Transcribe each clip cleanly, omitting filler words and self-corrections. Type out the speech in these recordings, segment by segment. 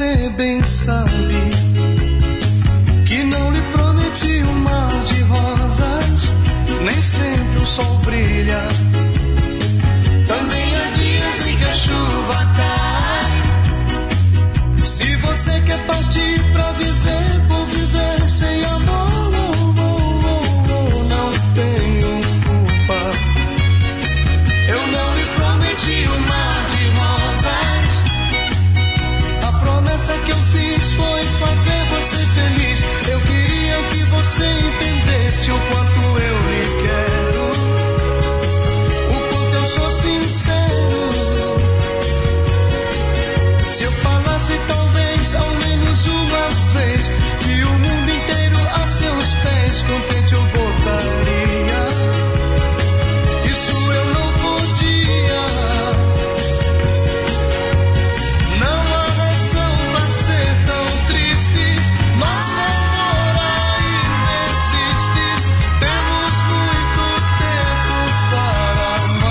Você bem sabe que não lhe prometi um mar de rosas, nem sempre o sol brilha. Também há dias em que a chuva cai. Se você quer partir pra viver, por viver sem amor, não tenho culpa. Eu não lhe prometi um mar de rosas. A promessa que eu fiz foi fazer você feliz. Eu queria que você entendesse o quanto eu lhe quero, o quanto eu sou sincero. Se eu falasse talvez ao menos uma vez que o mundo inteiro a seus pés contente eu botaria, isso eu não podia. Não há razão pra ser tão triste. Nosso amor ainda existe. Temos muito tempo para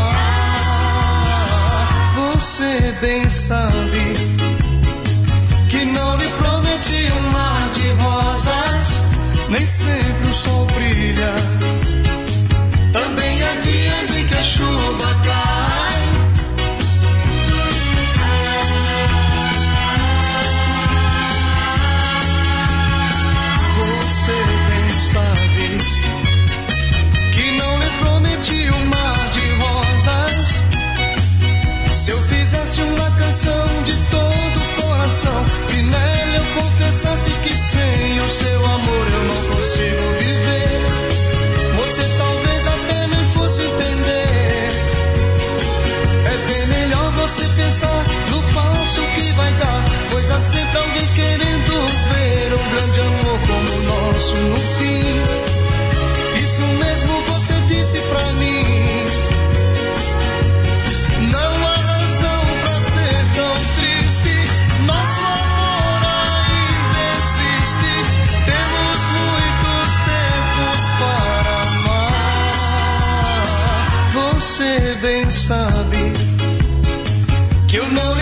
amar. Você bem sabe que não lhe prometi um mar de rosas, nem sempre o sol brilha. Também há dias em que a chuva cai. Você bem sabe que não lhe prometi um mar de rosas. Se eu fizesse uma canção de todo o coração e nela eu confessasse que sem o seu amor eu não consigo viver, você talvez até nem fosse entender. É bem melhor você pensar no passo que vai dar, pois há sempre alguém querendo ver um grande amor como o nosso no fim. Isso mesmo você disse pra mim. Não há razão pra ser tão triste. Nosso amor ainda existe. Temos muito tempo para amar. Você bem sabe que eu não lhe